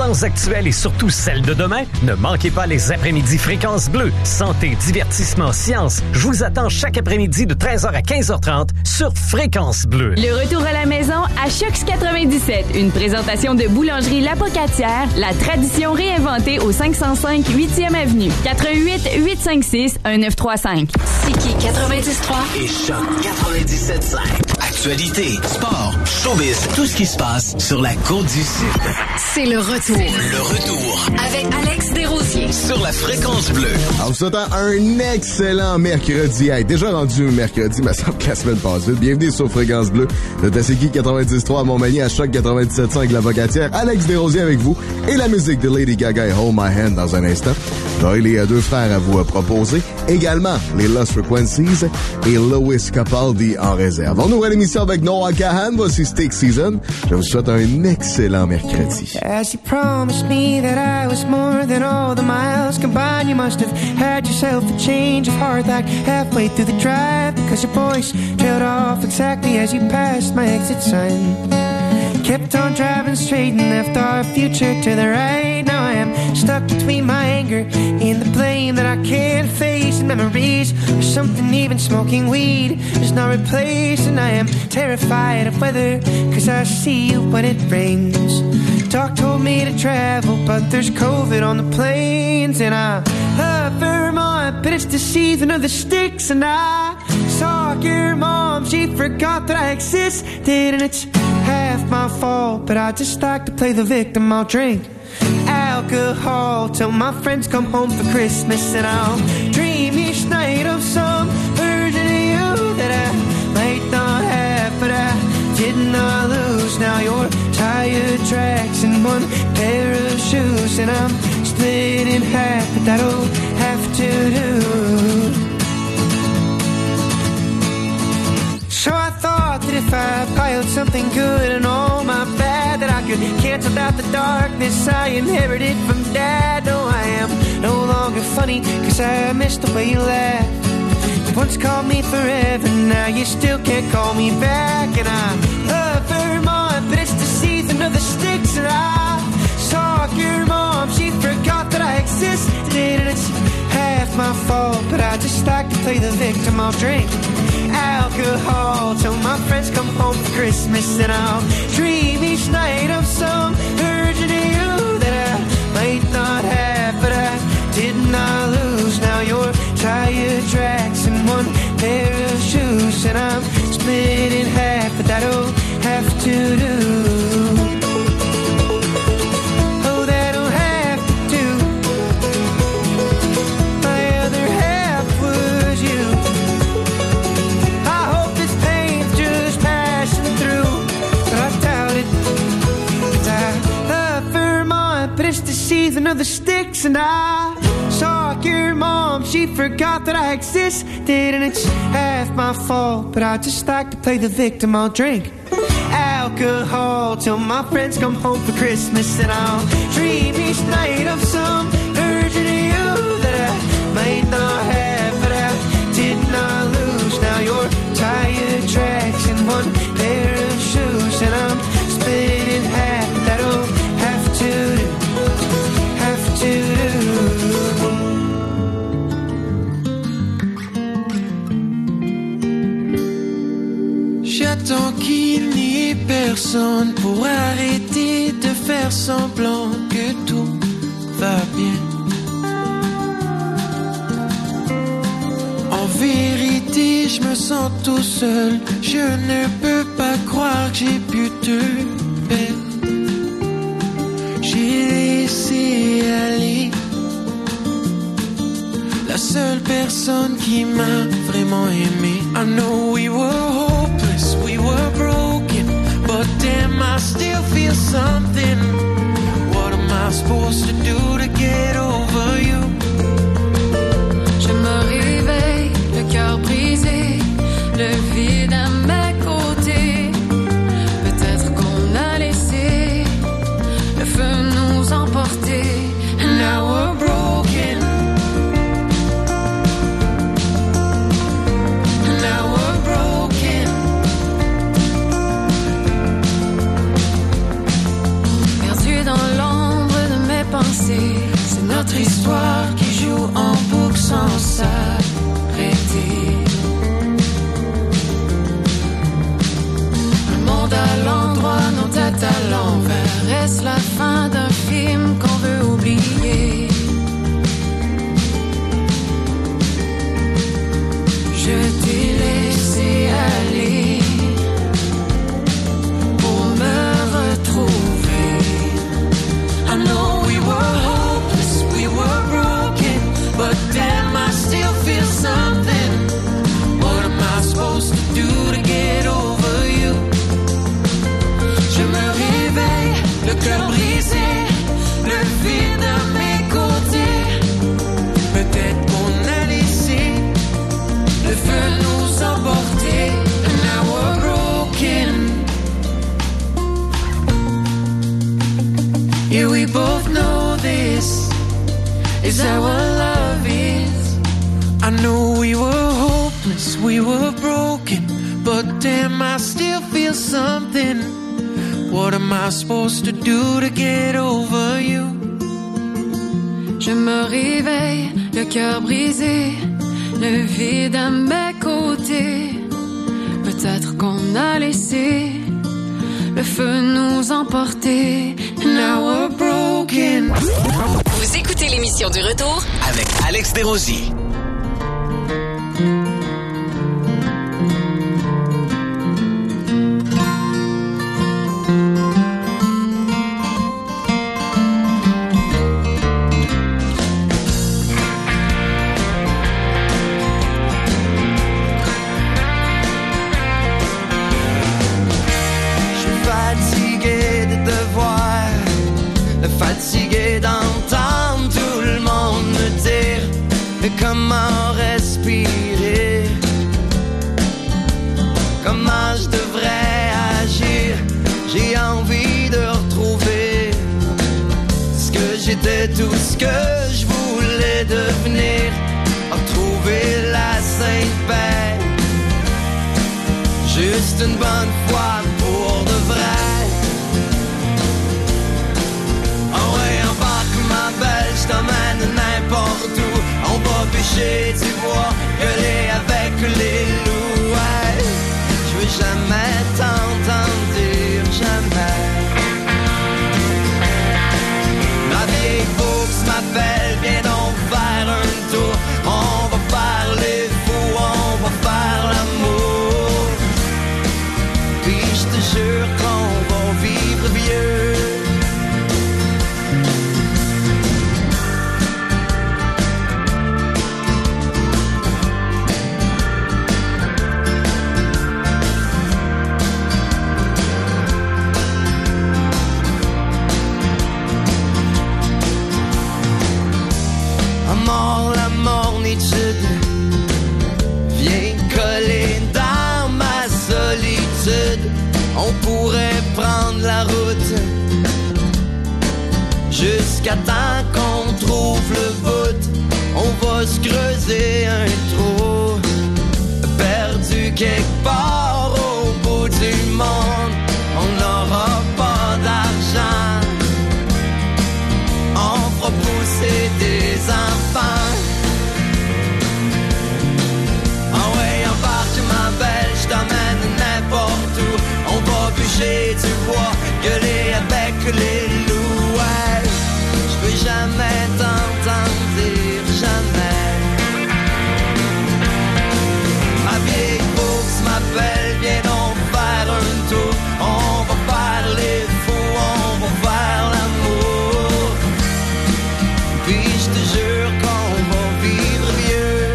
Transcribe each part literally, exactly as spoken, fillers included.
tendances actuelles et surtout celles de demain, ne manquez pas les après-midi Fréquence Bleue. Santé, divertissement, science. Je vous attends chaque après-midi de treize heures à quinze heures trente sur Fréquence Bleue. Le retour à la maison à Choc quatre-vingt-dix-sept. Une présentation de Boulangerie La Pocatière, la tradition réinventée au cinq cent cinq huitième Avenue. quatre un huit, huit cinq six, un neuf trois cinq. C'est qui quatre-vingt-dix trois? Et Choc quatre-vingt-dix-sept cinq. Actualité, sport, showbiz, tout ce qui se passe sur la Côte-du-Sud. C'est le retour. Le retour. Avec Alex Desrosiers. Sur la Fréquence Bleue. En vous souhaitant un excellent mercredi. Hey, déjà rendu mercredi, mais ça semble que la semaine passe vite. Bienvenue sur Fréquence Bleue. De Tasséki quatre-vingt-dix trois à Montmagny, à Choc quatre-vingt-dix-sept cinq La Pocatière. Alex Desrosiers avec vous. Et la musique de Lady Gaga et Hold My Hand dans un instant. J'aurai les deux frères à vous proposer. Également, les Lost Frequencies et Lewis Capaldi en réserve. On ouvre l'émission avec Noah Kahan. Voici Stick Season. Je vous souhaite un excellent mercredi. As you promised me that I was more than all the miles combined, you must have had yourself a change of heart like halfway through the drive, because your voice trailed off exactly as you passed my exit sign. Kept on driving straight and left our future to the right. Now I am stuck between my anger and the blame that I can't face, and memories or something even smoking weed is not replaced. And I am terrified of weather, cause I see you when it rains. Doc told me to travel, but there's COVID on the planes. And I love Vermont, but it's the season of the sticks. And I saw your mom, she forgot that I existed. And it's half my fault, but I just like to play the victim. I'll drink alcohol till my friends come home for Christmas. And I'll dream each night of some version of you that I might not have, but I did not lose. Now you're tire tracks and one pair of shoes, and I'm split in half, but that'll have to do. So I thought that if I piled something good and all my bad, that I could cancel out the darkness I inherited from Dad. No, I am no longer funny, cause I missed the way you laughed. You once called me forever, now you still can't call me back. And I love Vermont, but it's the season of the sticks. And I saw your mom, she forgot that I existed. And it's half my fault, but I just like to play the victim. I'll drink alcohol till my friends come home for Christmas. And I'll dream each night of some version of you that I might not have, but I did not lose. Now you're tire tracks and one pair of shoes, and I'm split in half, but that'll have to do. Oh, that'll have to do. My other half was you. I hope this pain's just passing through, but I doubt it. 'Cause I love Vermont, but it's the season of the sticks. And I saw your mom, she forgot that I existed. And it's half my fault, but I just like to play the victim. I'll drink alcohol till my friends come home for Christmas. And I'll dream each night of some version of you that I might not have, but I did not lose. Now you're tire tracks and one pair of shoes, and I'm split in half. That'll have to do, have to do. J'attends qu'il n'y ait personne pour arrêter de faire semblant que tout va bien. En vérité, je me sens tout seul. Je ne peux pas croire que j'ai pu te perdre. J'ai laissé aller la seule personne qui m'a vraiment aimé. I know we were hopeless, we were broken, but damn, I still feel something. What am I supposed to do to get over you? Je me réveille, le cœur brisé, le vide à mes côtés. Peut-être qu'on a laissé le feu nous emporter. And now we're broken. And now we're broken. Perdu dans l'ombre notre histoire qui joue en boucle sans s'arrêter. Un monde à l'endroit, nos têtes à l'envers. Est-ce la fin d'un film qu'on veut oublier? Je t'ai laissé aller pour me retrouver. I know we were hopeless, we were broken, but damn, I still feel something. What am I supposed to do to get over you? Je me réveille, le cœur brisé, le vide à mes côtés. Peut-être qu'on a laissé le feu nous emporter. And now we're broken. Yeah, we both know this is how our love is. I know we were hopeless, we were broken, but damn, I still feel something. What am I supposed to do to get over you? Je me réveille, le cœur brisé, le vide à mes côtés. Peut-être qu'on a laissé le feu nous emporter. Now we're broken. Vous écoutez l'émission du Retour avec Alex Desrosiers. Fatigué d'entendre tout le monde me dire comment respirer, comment je devrais agir. J'ai envie de retrouver ce que j'étais, tout ce que je voulais devenir. Retrouver la sainte paix, juste une bonne fois pour de vrai. Je t'emmène n'importe où. On va pêcher du bois, gueuler avec les loups. Ouais, je veux jamais t'entendre dire jamais. Ma vieille Fox m'appelle, viens donc faire un tour. On va faire les fous, on va faire l'amour. Puis je te jure qu'on va vivre vieux. La mornitude vient coller dans ma solitude. On pourrait prendre la route jusqu'à temps qu'on trouve le bout. On va se creuser un trou perdu quelque part au bout du monde. On n'aura pas d'argent, on fera pousser des enfants. Ah ouais, embarque ma belle, je t'emmène n'importe où. On va bûcher du bois, gueuler avec les loups. Ouais, je veux jamais t'entendre dire jamais. Ma vieille bourse m'appelle, viens donc faire un tour. On va faire les fous, on va faire l'amour. Puis je te jure qu'on va vivre vieux.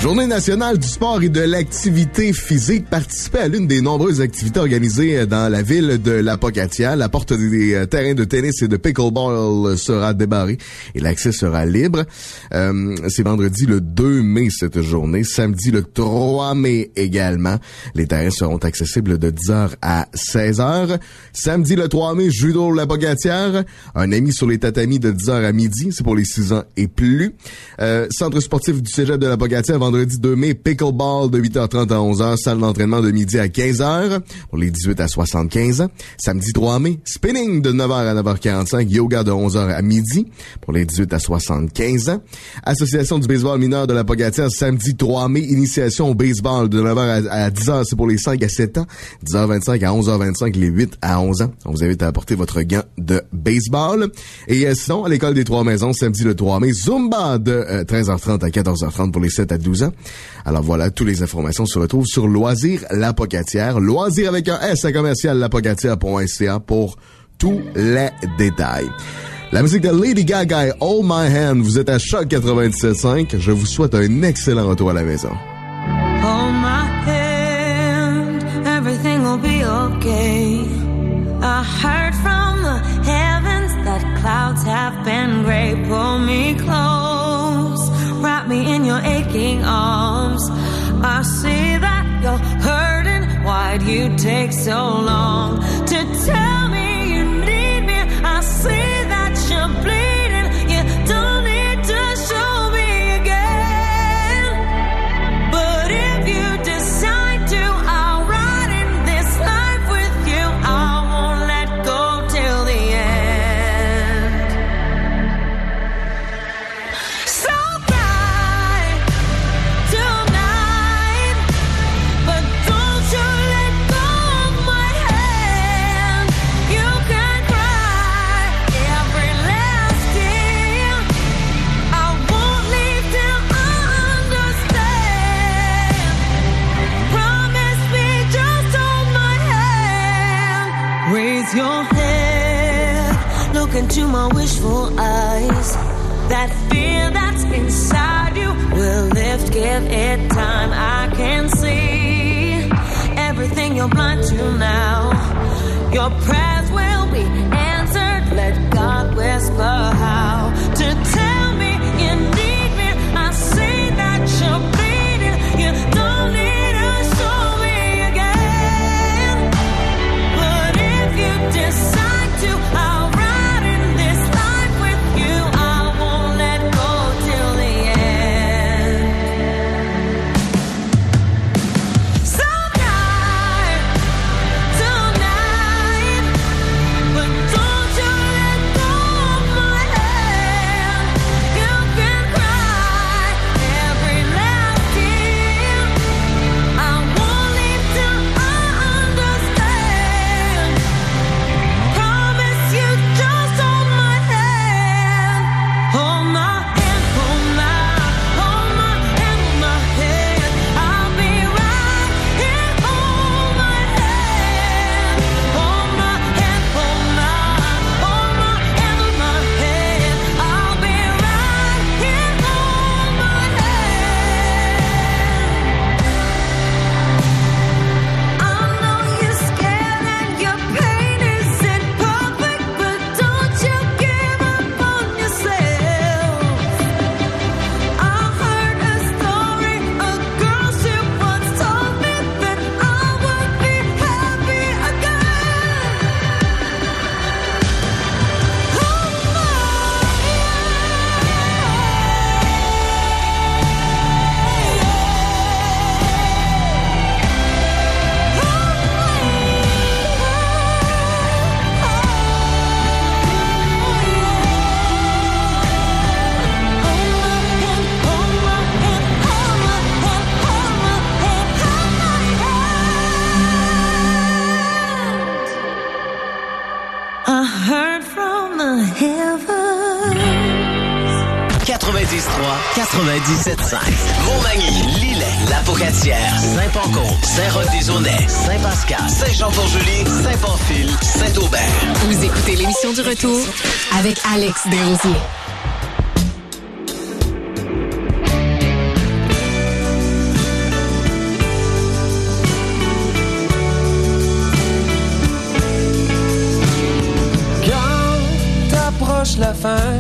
Journée nationale du sport et de l'activité physique. Participez à l'une des nombreuses activités organisées dans la ville de Lapocatière. La porte des terrains de tennis et de pickleball sera débarrée et l'accès sera libre. Euh, c'est vendredi le deux mai cette journée. Samedi le trois mai également. Les terrains seront accessibles de dix heures à seize heures. Samedi le trois mai, judo Lapocatière. Un ami sur les tatamis de dix heures à midi. C'est pour les six ans et plus. Euh, centre sportif du cégep de Lapocatière, vendredi deux mai, pickleball de huit heures trente à onze heures. Salle d'entraînement de midi à quinze heures pour les dix-huit à soixante-quinze ans. Samedi trois mai, spinning de neuf heures à neuf heures quarante-cinq. Yoga de onze heures à midi pour les dix-huit à soixante-quinze ans. Association du baseball mineur de Lapocatière, samedi trois mai, initiation au baseball de neuf heures à dix heures. C'est pour les cinq à sept ans. dix heures vingt-cinq à onze heures vingt-cinq, les huit à onze ans. On vous invite à apporter votre gant de baseball. Et euh, sinon, à l'école des Trois-Maisons, samedi le trois mai, Zumba de euh, treize heures trente à quatorze heures trente pour les sept à douze ans. Alors voilà, toutes les informations se retrouvent sur Loisirs Lapocatière. Loisirs avec un S à commercial lapocatière point c a pour tous les détails. La musique de Lady Gaga et Hold My Hand. Vous êtes à Choc quatre-vingt-dix-sept cinq. Je vous souhaite un excellent retour à la maison. Hold my hand, everything will be okay. I heard from the heavens that clouds have been gray. Pull me close, wrap me in your aching arms. I see that you're hurting. Why'd you take so long to tell me you need me? I see that you're bleeding. You don't need to show me again. But if you decide to, I'll ride in this life with you. I won't let go till the end. So cry tonight, but don't you let go of my hand. You can cry every last tear. I won't leave till I understand. Promise me, just hold my hand. Raise your head, look into my wishful eyes. That fear that's inside you will lift, give it time. I can see everything you're blind to now. Your prayers will be answered. Let God whisper how to tell me you need me. I see that you're bleeding. You don't need to show me again. But if you decide to, I'll ride in this life with you. I won't let go till the end. So die tonight, but don't you let go of my hand. You can cry every last tear. I won't leave till I understand. Promise you, just hold my hand. Hold my hand, hold my, hold my hand, hold my hand. I'll be right here. Hold my hand, hold my hand, hold my, hold my hand, hold my hand. I'll be right here. Hold my hand. I know you're scared and your pain isn't perfect, but don't you give up on yourself. I heard a story, a girl she once told me that I would be happy again. Hold my I heard from the heavens. quatre-vingt-dix trois quatre-vingt-dix-sept cinq. Montmagny, Lillet, Lapocatière, Saint-Pancombe, Saint-Roch-des-Aunais, Saint-Pascal, Saint-Jean-Port-Joli, Saint-Pamphile, Saint-Aubert. Vous écoutez l'émission du retour avec Alex Desrosiers. la fin.